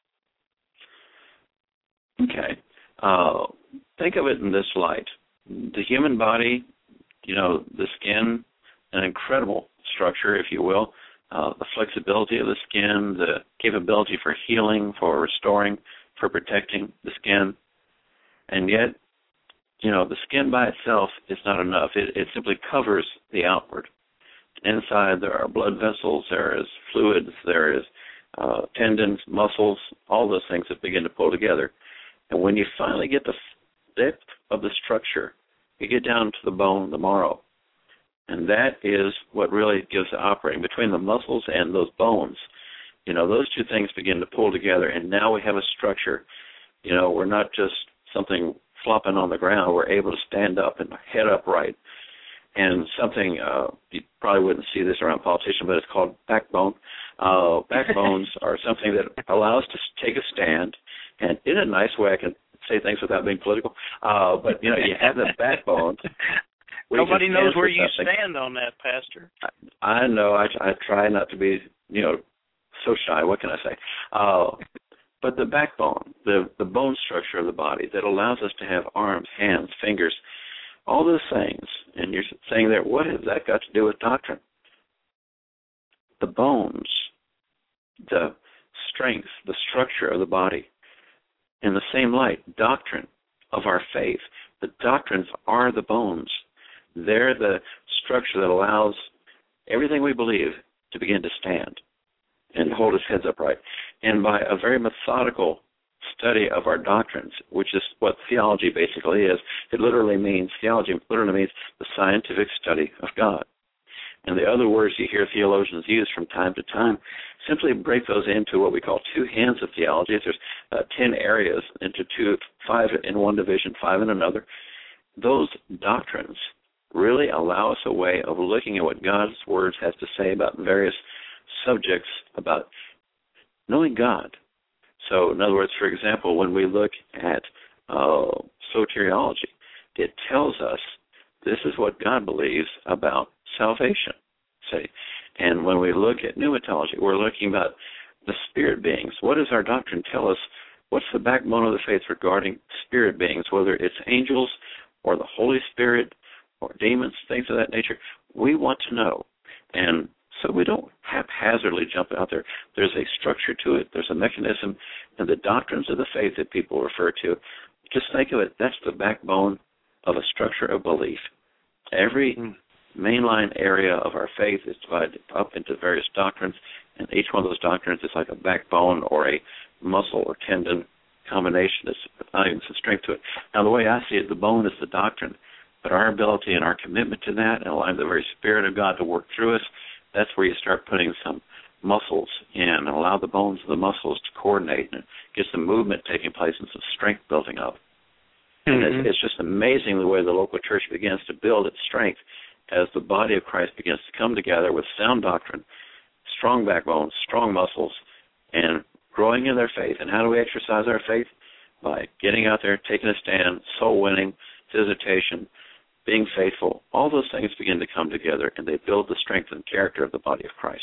Okay. Uh, think of it in this light. The human body, you know, the skin, an incredible structure, if you will. Uh, the flexibility of the skin, the capability for healing, for restoring, for protecting the skin. And yet, you know, the skin by itself is not enough. It, it simply covers the outward. Inside there are blood vessels, there is fluids, there is uh, tendons, muscles, all those things that begin to pull together. And when you finally get the depth of the structure, you get down to the bone, the marrow. And that is what really gives the operating. Between the muscles and those bones, you know, those two things begin to pull together, and now we have a structure. You know, we're not just something flopping on the ground. We're able to stand up and head upright. And something, uh, you probably wouldn't see this around politicians, but it's called backbone. Uh, backbones are something that allow us to take a stand. And in a nice way, I can say things without being political. Uh, but, you know, you have the backbone. Nobody knows where you stand on that, Pastor. I, I know. I, I try not to be, you know, so shy. What can I say? Uh, but the backbone, the, the bone structure of the body that allows us to have arms, hands, fingers, All those things, and you're saying there, what has that got to do with doctrine? The bones, the strength, the structure of the body. In the same light, doctrine of our faith. The doctrines are the bones. They're the structure that allows everything we believe to begin to stand and hold its heads upright. And by a very methodical study of our doctrines, which is what theology basically is, it literally means, theology literally means the scientific study of God. And the other words you hear theologians use from time to time simply break those into what we call two hands of theology. If there's uh, ten areas into two, five in one division, five in another. Those doctrines really allow us a way of looking at what God's Word has to say about various subjects, about knowing God. So, in other words, for example, when we look at uh, soteriology, it tells us this is what God believes about salvation, say. And when we look at pneumatology, we're looking about the spirit beings. What does our doctrine tell us? What's the backbone of the faith regarding spirit beings, whether it's angels or the Holy Spirit or demons, things of that nature? We want to know. And so we don't haphazardly jump out there. There's a structure to it. There's a mechanism. And the doctrines of the faith that people refer to, just think of it, that's the backbone of a structure of belief. Every mm. mainline area of our faith is divided up into various doctrines, and each one of those doctrines is like a backbone or a muscle or tendon combination that's adding some strength to it. Now, the way I see it, the bone is the doctrine, but our ability and our commitment to that and allowing the very Spirit of God to work through us, that's where you start putting some muscles in and allow the bones and the muscles to coordinate and get some movement taking place and some strength building up. And mm-hmm. it's, it's just amazing the way the local church begins to build its strength as the body of Christ begins to come together with sound doctrine, strong backbones, strong muscles, and growing in their faith. And how do we exercise our faith? By getting out there, taking a stand, soul winning, visitation, being faithful. All those things begin to come together, and they build the strength and character of the body of Christ.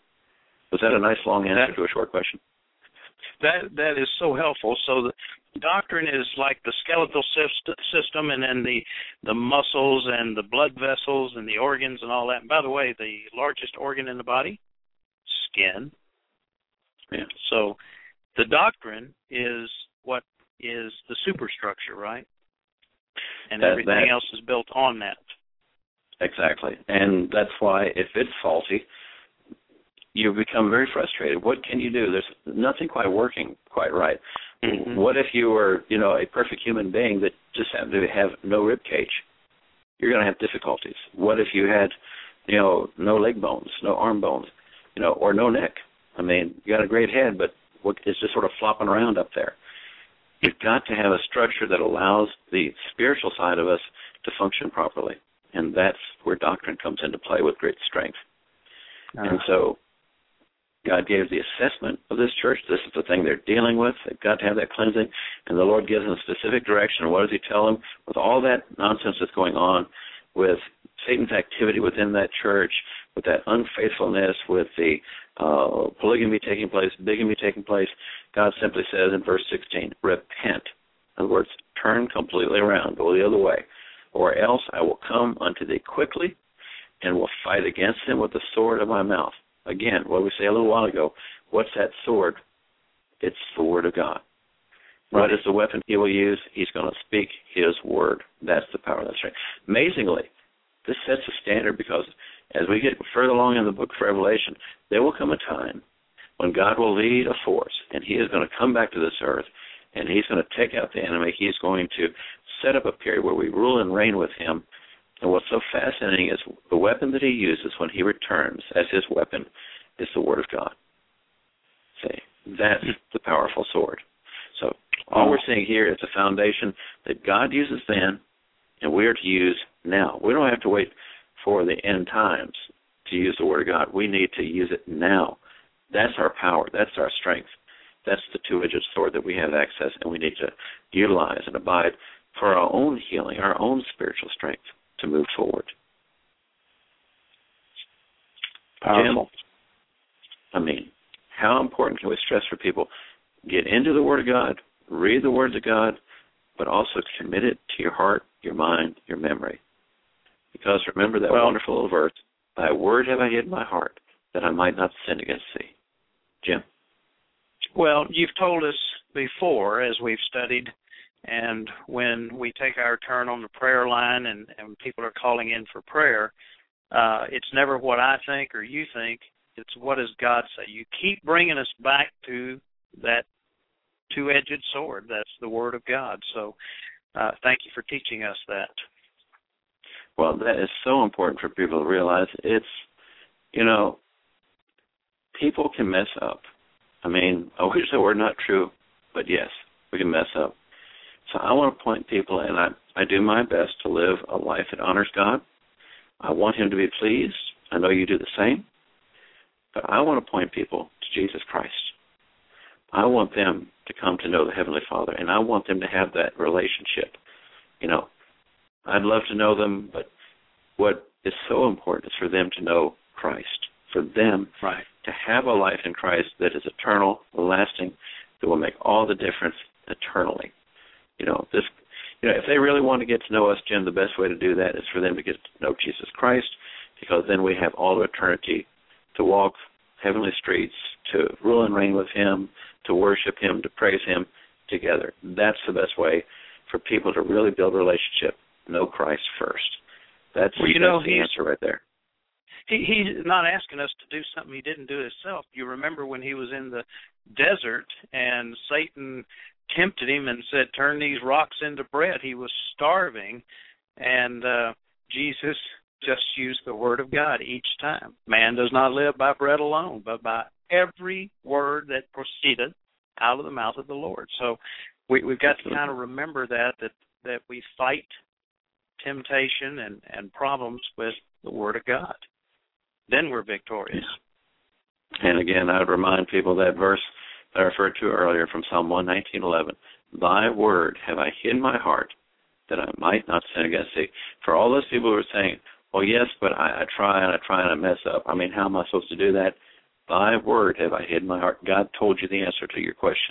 Was that a nice long answer that, to a short question? That That is so helpful. So the doctrine is like the skeletal system, and then the, the muscles and the blood vessels and the organs and all that. And by the way, the largest organ in the body, skin. Yeah. So the doctrine is what is the superstructure, right? And that, everything that, else is built on that. Exactly. And that's why if it's faulty, you become very frustrated. What can you do? There's nothing quite working quite right. Mm-hmm. What if you were, you know, a perfect human being that just happened to have no rib cage? You're going to have difficulties. What if you had, you know, no leg bones, no arm bones, you know, or no neck? I mean, you got a great head, but it's just sort of flopping around up there. You've got to have a structure that allows the spiritual side of us to function properly, and that's where doctrine comes into play with great strength. Uh-huh. And so God gave the assessment of this church. This is the thing they're dealing with. They've got to have that cleansing, and the Lord gives them a specific direction. What does he tell them? With all that nonsense that's going on, with Satan's activity within that church, with that unfaithfulness, with the uh, polygamy taking place, bigamy taking place, God simply says in verse sixteen, repent. In other words, turn completely around, go the other way, or else I will come unto thee quickly and will fight against him with the sword of my mouth. Again, what we say a little while ago, what's that sword? It's the word of God. Right. What is the weapon he will use? He's going to speak his word. That's the power of that strength. Amazingly, this sets a standard because as we get further along in the book of Revelation, there will come a time when God will lead a force, and he is going to come back to this earth, and he's going to take out the enemy. He's going to set up a period where we rule and reign with him. And what's so fascinating is the weapon that he uses when he returns as his weapon is the Word of God. See, that's the powerful sword. So all we're seeing here is a foundation that God uses then, and we are to use now. We don't have to wait for the end times to use the Word of God. We need to use it now. That's our power. That's our strength. That's the two-edged sword that we have access, and we need to utilize and abide for our own healing, our own spiritual strength to move forward. Powerful. Jim, I mean, how important can we stress for people? Get into the Word of God, read the words of God, but also commit it to your heart your mind, your memory. Because remember that well, wonderful little verse, thy word have I hid in my heart, that I might not sin against thee. Jim? Well, you've told us before, as we've studied, and when we take our turn on the prayer line and, and people are calling in for prayer, uh, it's never what I think or you think. It's what does God say. You keep bringing us back to that two-edged sword. That's the Word of God. So uh, thank you for teaching us that. Well, that is so important for people to realize. It's, you know, people can mess up. I mean, I wish that were not true, but yes, we can mess up. So I want to point people, and I, I do my best to live a life that honors God. I want Him to be pleased. I know you do the same. But I want to point people to Jesus Christ. I want them to come to know the Heavenly Father, and I want them to have that relationship. You know, I'd love to know them, but what is so important is for them to know Christ, for them right. to have a life in Christ that is eternal, lasting, that will make all the difference eternally. You know, this. You know, if they really want to get to know us, Jim, the best way to do that is for them to get to know Jesus Christ, because then we have all eternity to walk heavenly streets, to rule and reign with Him, to worship Him, to praise Him together. That's the best way for people to really build a relationship. Know Christ first. That's, well, you that's know, the answer right there. He, he's not asking us to do something He didn't do Himself. You remember when He was in the desert and Satan tempted Him and said, turn these rocks into bread. He was starving, and uh, Jesus just used the Word of God each time. Man does not live by bread alone, but by every word that proceeded out of the mouth of the Lord. So we, we've got to kind of remember that, that, that we fight temptation and, and problems with the Word of God. Then we're victorious. And again, I would remind people that verse I referred to earlier from Psalm one nineteen eleven. Thy word have I hid in my heart, that I might not sin against thee. For all those people who are saying, well, yes, but I, I try and I try and I mess up. I mean, how am I supposed to do that? Thy word have I hid in my heart. God told you the answer to your question.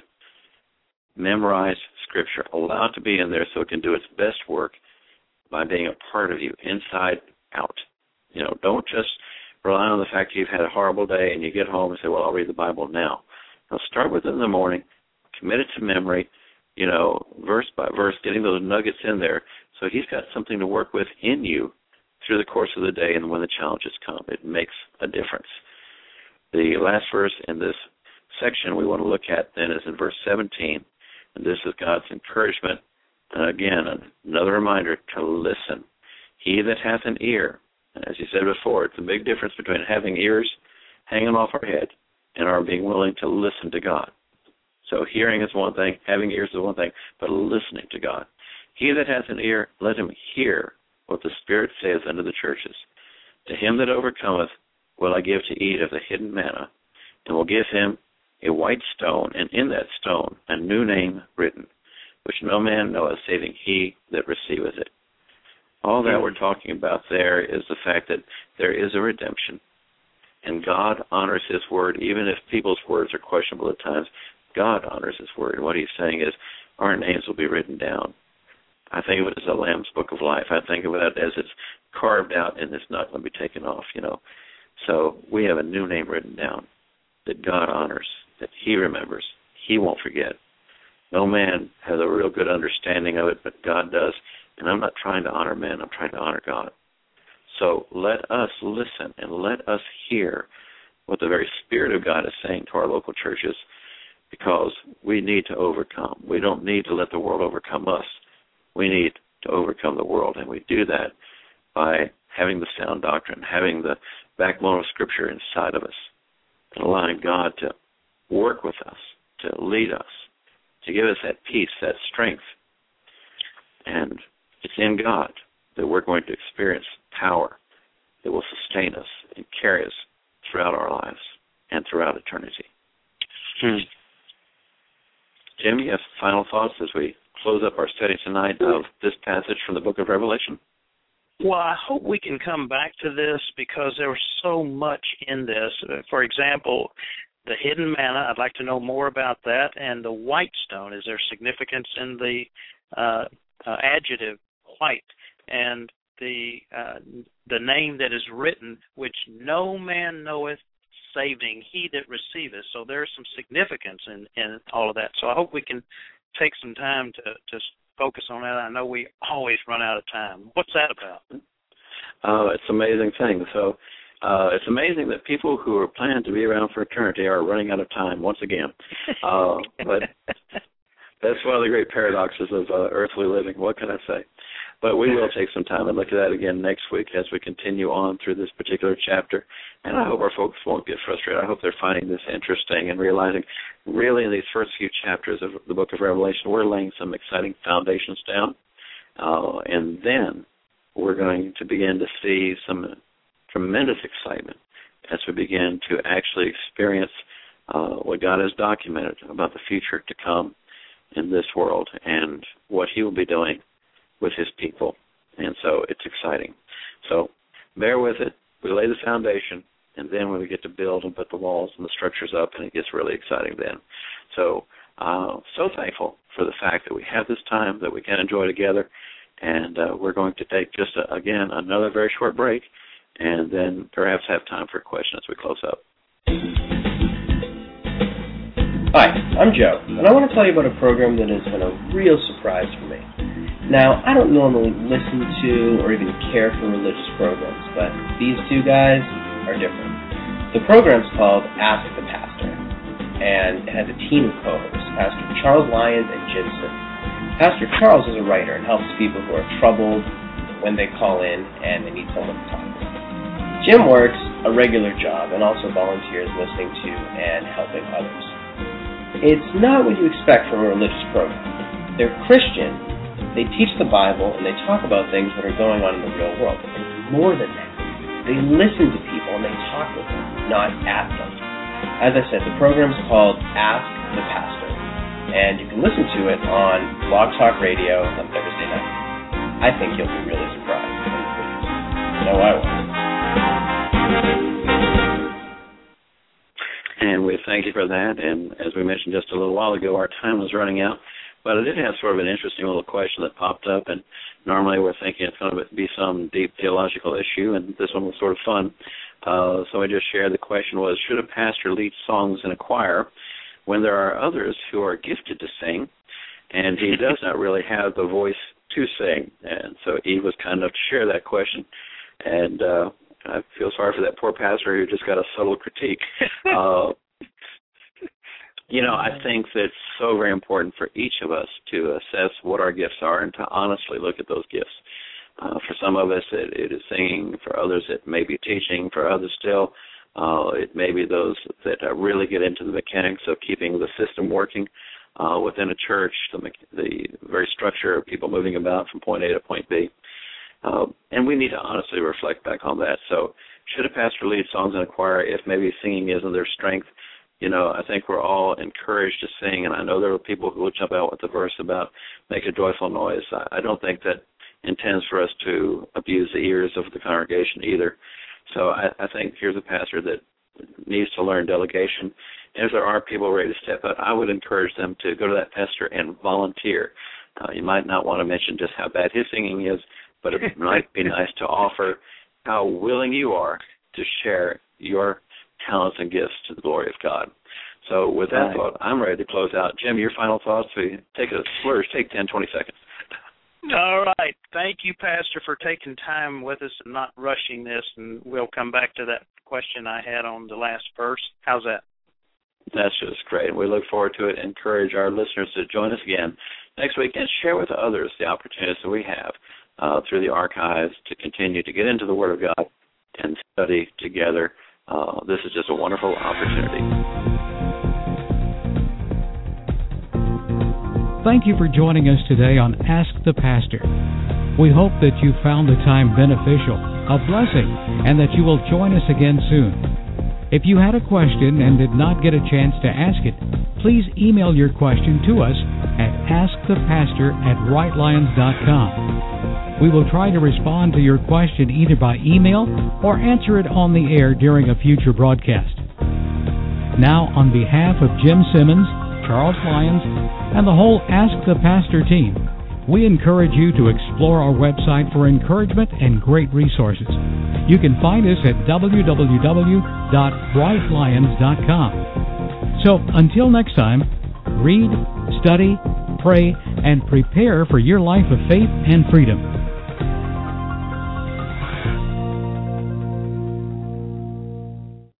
Memorize Scripture. Allow it to be in there so it can do its best work by being a part of you, inside out. You know, don't just rely on the fact that you've had a horrible day and you get home and say, well, I'll read the Bible now. Now, start with it in the morning, commit it to memory, you know, verse by verse, getting those nuggets in there so He's got something to work with in you through the course of the day and when the challenges come. It makes a difference. The last verse in this section we want to look at then is in verse seventeen, and this is God's encouragement. And again, another reminder to listen. He that hath an ear, and as you said before, it's a big difference between having ears hanging off our head and our being willing to listen to God. So hearing is one thing, having ears is one thing, but listening to God. He that hath an ear, let him hear what the Spirit saith unto the churches. To him that overcometh will I give to eat of the hidden manna, and will give him a white stone, and in that stone a new name written, which no man knoweth, saving he that receiveth it. All that we're talking about there is the fact that there is a redemption, and God honors His word, even if people's words are questionable at times. God honors His word, and what He's saying is our names will be written down. I think of it as a Lamb's Book of Life. I think of it as it's carved out and it's not going to be taken off, you know. So we have a new name written down that God honors, that He remembers. He won't forget. No man has a real good understanding of it, but God does. And I'm not trying to honor men. I'm trying to honor God. So let us listen and let us hear what the very Spirit of God is saying to our local churches, because we need to overcome. We don't need to let the world overcome us. We need to overcome the world, and we do that by having the sound doctrine, having the backbone of Scripture inside of us, and allowing God to work with us, to lead us, to give us that peace, that strength. And it's in God that we're going to experience power that will sustain us and carry us throughout our lives and throughout eternity. Hmm. Jim, you have final thoughts as we close up our study tonight of this passage from the book of Revelation? Well, I hope we can come back to this because there was so much in this. For example, the hidden manna, I'd like to know more about that. And the white stone, is there significance in the uh, uh, adjective white, and the uh, the name that is written, which no man knoweth, saving he that receiveth. So there's some significance in, in all of that. So I hope we can take some time to, to focus on that. I know we always run out of time. What's that about? Uh, it's an amazing thing. So uh, it's amazing that people who are planning to be around for eternity are running out of time once again. Uh, but that's one of the great paradoxes of uh, earthly living. What can I say? But we will take some time and look at that again next week as we continue on through this particular chapter. And I hope our folks won't get frustrated. I hope they're finding this interesting and realizing really in these first few chapters of the book of Revelation, we're laying some exciting foundations down. Uh, and then we're going to begin to see some tremendous excitement as we begin to actually experience uh, what God has documented about the future to come in this world and what he will be doing with his people. And so it's exciting. So bear with it. We lay the foundation, and then when we get to build and put the walls and the structures up, and it gets really exciting then. So uh, so thankful for the fact that we have this time that we can enjoy together, and uh, we're going to take just, a, again, another very short break, and then perhaps have time for questions as we close up. Hi, I'm Joe, and I want to tell you about a program that has been a real surprise for me. Now, I don't normally listen to or even care for religious programs, but these two guys are different. The program's called Ask the Pastor, and it has a team of co-hosts, Pastor Charles Lyons and Jim Simmons. Pastor Charles is a writer and helps people who are troubled when they call in and they need someone to talk to. Jim works a regular job and also volunteers listening to and helping others. It's not what you expect from a religious program. They're Christian. They teach the Bible, and they talk about things that are going on in the real world. But it's more than that. They listen to people, and they talk with them, not at them. As I said, the program's called Ask the Pastor, and you can listen to it on Blog Talk Radio on Thursday night. I think you'll be really surprised. I know I was. And we thank you for that. And as we mentioned just a little while ago, our time was running out. But I did have sort of an interesting little question that popped up, and normally we're thinking it's going to be some deep theological issue, and this one was sort of fun. Uh, so I just shared the question was, should a pastor lead songs in a choir when there are others who are gifted to sing, and he does not really have the voice to sing? And so Eve was kind enough to share that question, and uh, I feel sorry for that poor pastor who just got a subtle critique. Uh You know, I think that it's so very important for each of us to assess what our gifts are and to honestly look at those gifts. Uh, for some of us, it, it is singing. For others, it may be teaching. For others still, uh, it may be those that uh, really get into the mechanics of keeping the system working uh, within a church, the, the very structure of people moving about from point A to point B. Uh, and we need to honestly reflect back on that. So should a pastor lead songs in a choir if maybe singing isn't their strength? You know, I think we're all encouraged to sing, and I know there are people who will jump out with the verse about make a joyful noise. I don't think that intends for us to abuse the ears of the congregation either. So I, I think here's a pastor that needs to learn delegation. And if there are people ready to step out, I would encourage them to go to that pastor and volunteer. Uh, you might not want to mention just how bad his singing is, but it might be nice to offer how willing you are to share your talents and gifts to the glory of God. So with that right. thought, I'm ready to close out. Jim, your final thoughts? We take a flourish, take ten, twenty seconds. All right. Thank you, Pastor, for taking time with us and not rushing this, and we'll come back to that question I had on the last verse. How's that? That's just great. We look forward to it. Encourage our listeners to join us again next week and share with others the opportunities that we have uh, through the archives to continue to get into the Word of God and study together. Uh, this is just a wonderful opportunity. Thank you for joining us today on Ask the Pastor. We hope that you found the time beneficial, a blessing, and that you will join us again soon. If you had a question and did not get a chance to ask it, please email your question to us at ask the pastor at right lions dot com. We will try to respond to your question either by email or answer it on the air during a future broadcast. Now, on behalf of Jim Simmons, Charles Lyons, and the whole Ask the Pastor team, we encourage you to explore our website for encouragement and great resources. You can find us at w w w dot bright lions dot com. So, until next time, read, study, pray, and prepare for your life of faith and freedom.